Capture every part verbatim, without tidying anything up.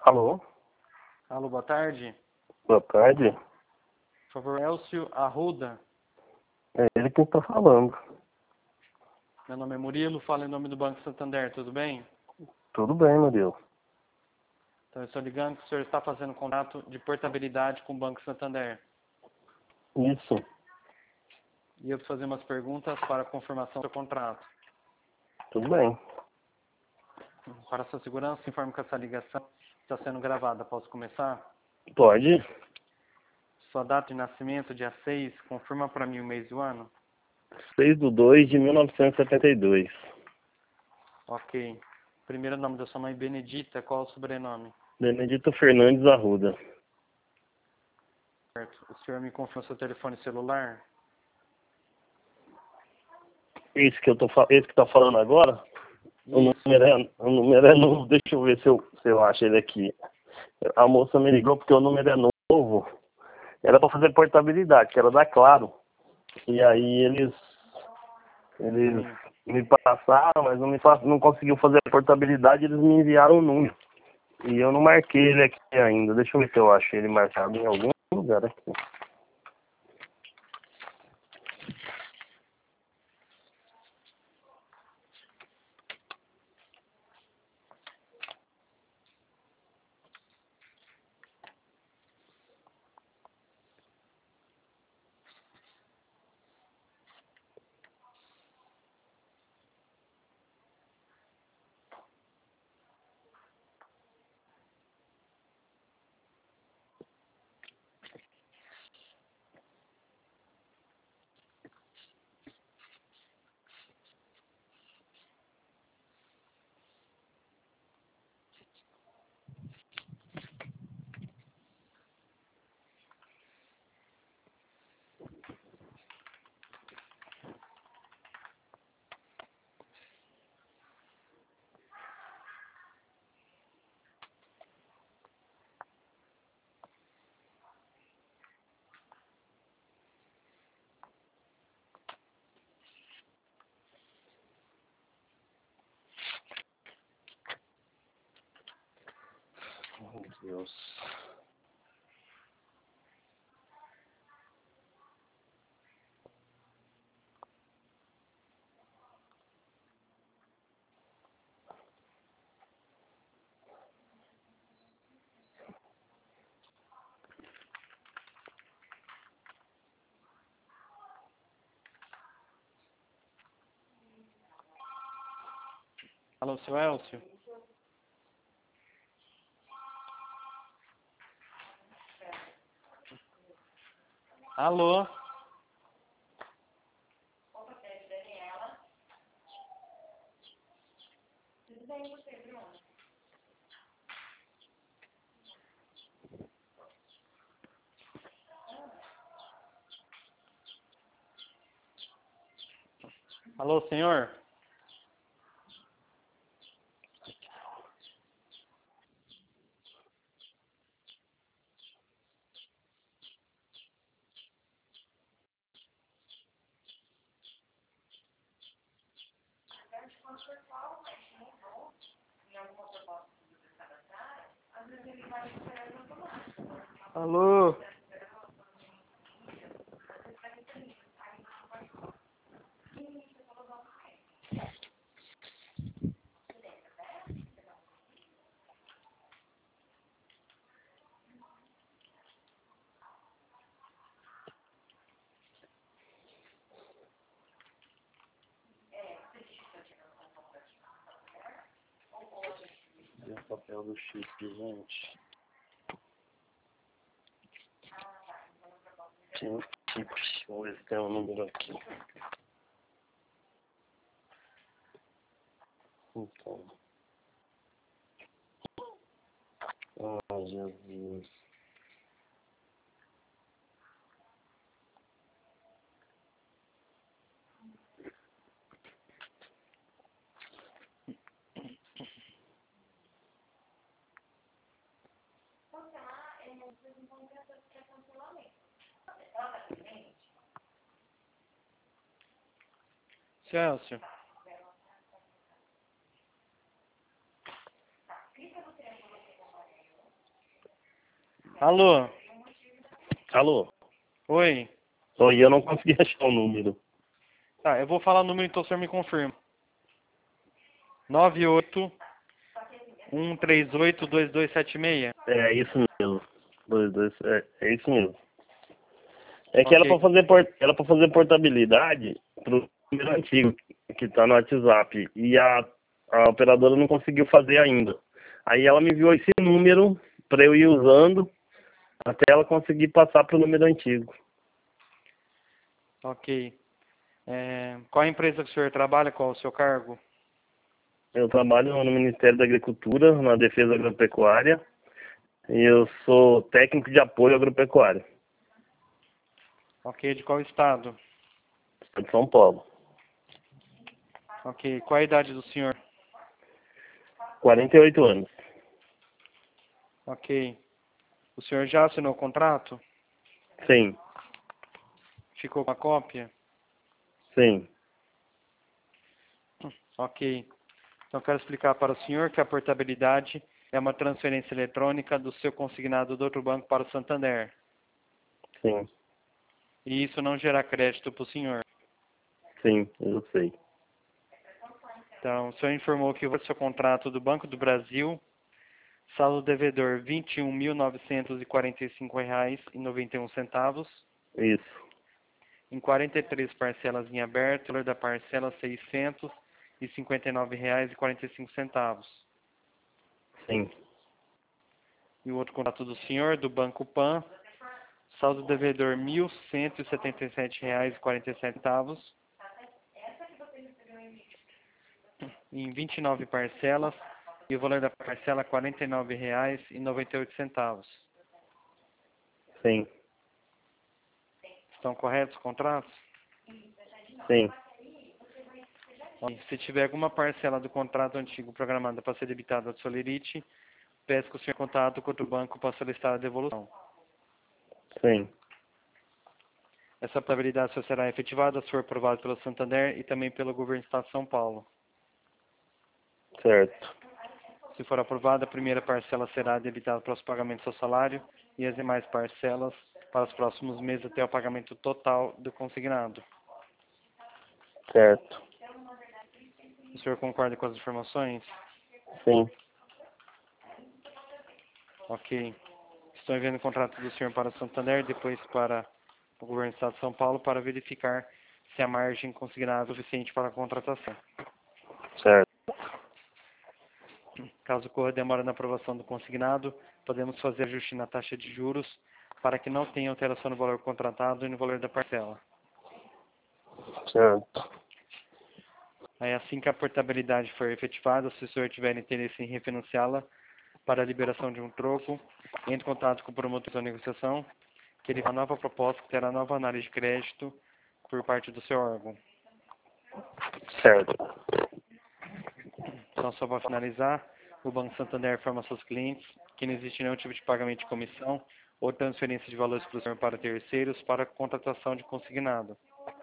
Alô? Alô, boa tarde. Boa tarde. Por favor, Elcio Arruda. É ele quem está falando. Meu nome é Murilo, falo em nome do Banco Santander, tudo bem? Tudo bem, Murilo. Então, eu estou ligando que o senhor está fazendo contrato de portabilidade com o Banco Santander. Isso. E eu preciso fazer umas perguntas para a confirmação do contrato. Tudo bem. Para sua segurança, informo que essa ligação está sendo gravada. Posso começar? Pode? Sua data de nascimento, dia seis, confirma para mim o mês e o ano? seis de dois de mil novecentos e setenta e dois. Ok. Primeiro nome da sua mãe, Benedita. Qual é o sobrenome? Benedito Fernandes Arruda. Certo. O senhor me confirma seu telefone celular? Esse que eu tô fa- esse que tá falando agora? O Isso. número, é, o número é novo. Deixa eu ver se eu, se eu acho ele aqui. A moça me ligou porque o número é novo. Era para fazer portabilidade, que era da Claro. E aí eles eles Sim. me passaram, mas não me pass- não conseguiu fazer a portabilidade, eles me enviaram o número. E eu não marquei ele aqui ainda. Deixa eu ver se eu acho ele marcado em algum lugar aqui. Meu Deus. Alô, seu Elcio? Alô? Alô, senhor? Alô? Cadê o papel do chip, gente? Tem um chip. Vamos ver se tem um número aqui. Então. Ah, Jesus. Seu Elcio? Alô? Alô? Oi? Oi, eu não consegui achar o número. Tá, eu vou falar o número, então o senhor me confirma. nove oito um três oito dois dois sete seis. É isso mesmo. Dois, dois, é, é isso mesmo. É que era Ok. para fazer por, era para fazer portabilidade pro número antigo que tá no WhatsApp e a, a operadora não conseguiu fazer ainda. Aí ela me enviou esse número para eu ir usando até ela conseguir passar pro número antigo. Ok. É, qual a empresa que o senhor trabalha? Qual o seu cargo? Eu trabalho no Ministério da Agricultura, na Defesa Agropecuária, e eu sou técnico de apoio agropecuário, Ok. De qual estado? de São Paulo. Ok. Qual a idade do senhor? quarenta e oito anos. Ok. O senhor já assinou o contrato? Sim, Ficou com a cópia? sim, Ok. Então, quero explicar para o senhor que a portabilidade é uma transferência eletrônica do seu consignado do outro banco para o Santander. sim, E isso não gera crédito para o senhor. sim, eu sei. Então, o senhor informou que o seu contrato do Banco do Brasil, saldo devedor vinte e um mil novecentos e quarenta e cinco reais e noventa e um centavos, Isso, em quarenta e três parcelas em aberto, valor da parcela seiscentos e cinquenta e nove reais e quarenta e cinco centavos. sim, E o outro contrato do senhor, do Banco Pan, saldo devedor mil cento e setenta e sete reais e quarenta e sete centavos, em vinte e nove parcelas, e o valor da parcela quarenta e nove reais e noventa e oito centavos. sim, Estão corretos os contratos? sim, Bom, se tiver alguma parcela do contrato antigo programada para ser debitada do Solerite, peço que o senhor contato com outro banco para solicitar a devolução. sim, Essa probabilidade só será efetivada se for aprovado pelo Santander e também pelo governo do Estado de São Paulo. certo, Se for aprovada, a primeira parcela será debitada para os pagamentos do seu salário e as demais parcelas para os próximos meses até o pagamento total do consignado. certo, O senhor concorda com as informações? sim, Ok. Estou enviando o contrato do senhor para o Santander, depois para o governo do Estado de São Paulo, para verificar se a margem consignada é suficiente para a contratação. certo, Caso ocorra demora na aprovação do consignado, podemos fazer ajuste na taxa de juros para que não tenha alteração no valor contratado e no valor da parcela. certo, Aí, assim que a portabilidade for efetivada, se o senhor tiver interesse em refinanciá-la para a liberação de um troco, entre em contato com o promotor da negociação, que ele fará nova proposta que terá nova análise de crédito por parte do seu órgão. certo, Então, só para finalizar, o Banco Santander informa seus clientes que não existe nenhum tipo de pagamento de comissão ou transferência de valores para o senhor para terceiros para a contratação de consignado.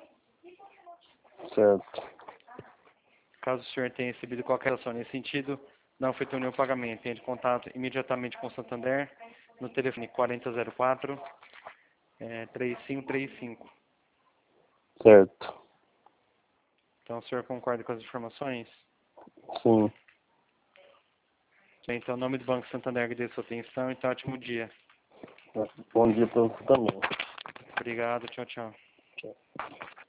certo, Caso o senhor tenha recebido qualquer ação nesse sentido, não feito nenhum pagamento, entre em contato imediatamente com o Santander no telefone quarenta zero quatro, é, três cinco três cinco. certo, Então, o senhor concorda com as informações? sim. Bem, então, em nome do Banco Santander, agradeço a sua atenção e um ótimo dia. Bom dia para você também. Obrigado, tchau, tchau. Tchau.